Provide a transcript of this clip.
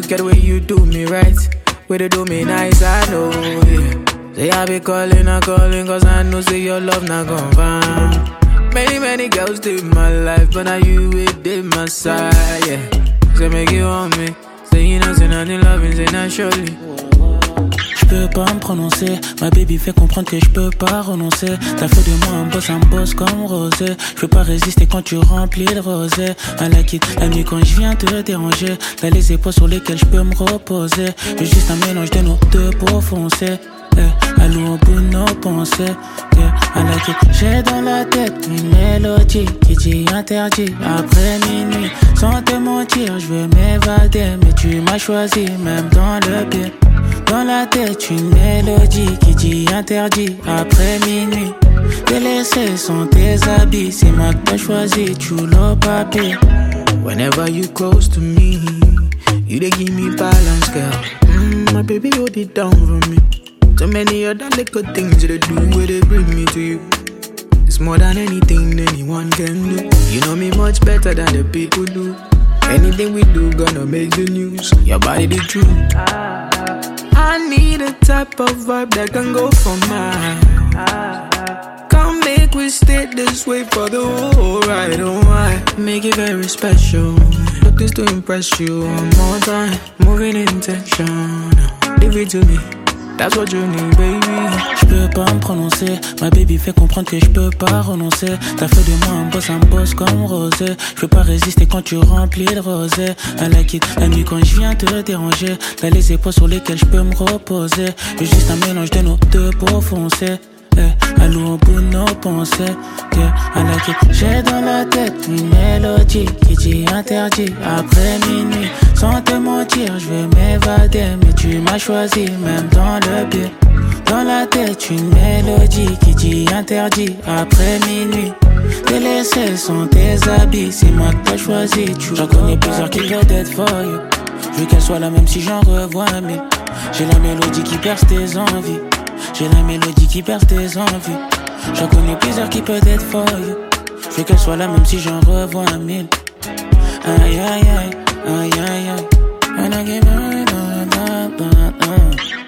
look at the way you do me right. Way to do me nice, I know, yeah. Say I be calling, cause I know say your love not gon' find. Many girls live my life, but now you with my side, yeah. Say make you want me. Say you know, say nothing loving, say not surely. J'peux pas me prononcer, ma baby fait comprendre que j'peux pas renoncer. T'as fait de moi un boss comme Rosé. J'peux pas résister quand tu remplis le rosé. I like it, la nuit quand j'viens te déranger. T'as les épaules sur lesquelles j'peux me reposer. J'ai juste un mélange de nos deux pour foncer. Allons au bout de nos pensées, yeah, I like it. J'ai dans la tête une mélodie qui dit interdit après minuit. Sans te mentir, je veux m'évader, mais tu m'as choisi même dans le pire. Dans la tête une mélodie qui dit interdit après minuit. T'es laissé sans tes habits, c'est moi que t'as choisi, tu l'as pas pire. Whenever you close to me, you dey give me balance, girl. My baby, hold it down for me. So many other little things that they do where they bring me to you. It's more than anything anyone can do. You know me much better than the people do. Anything we do gonna make the news. Your body the truth. I need a type of vibe that can go for mine. Come make we stay this way for the whole ride, oh my. Make it very special. Look this to impress you one more time. Moving intention. Leave it to me. That's what you need, baby. J'peux pas me prononcer, ma baby fait comprendre que j'peux pas renoncer. T'as fait de moi un boss comme Rosé. J'peux pas résister quand tu remplis le rosé. I like it, la nuit quand j'viens te déranger. T'as les épaules sur lesquelles j'peux me reposer. J'ai juste un mélange de nos deux pour foncer. Allons au bout de nos pensées, yeah, I like it. J'ai dans la tête une mélodie qui dit interdit après minuit. Sans te mentir, je veux m'évader, mais tu m'as choisi même dans le pire. Dans la tête une mélodie qui dit interdit après minuit. T'es laissé sans tes habits, c'est moi que t'as choisi. J'en connais plusieurs qui veulent être for you. Je veux qu'elle soit la même si j'en revois mille. J'ai la mélodie qui perce tes envies. J'ai la mélodie qui perce tes envies. J'en connais plusieurs qui peuvent être for you. Je veux qu'elle soit là même si j'en revois un mille. Aïe aïe aïe, aïe aïe aïe. When I give her